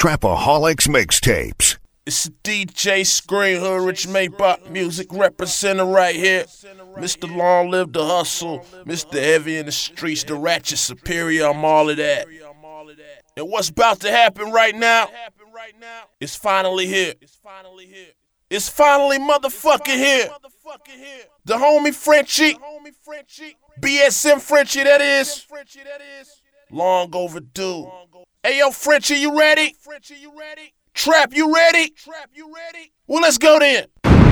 Trapaholics Mixtapes. It's DJ Screen Hood, Rich Maybach music representative right here. Mr. Long Live the Hustle, Mr. Heavy in the Streets, the Ratchet Superior, I'm all of that. And what's about to happen right now? It's finally here. It's finally motherfucking here. The homie Frenchie, BSM Frenchie that is, long overdue. Hey yo Frenchie, you ready? Trap, you ready? Well, let's go then.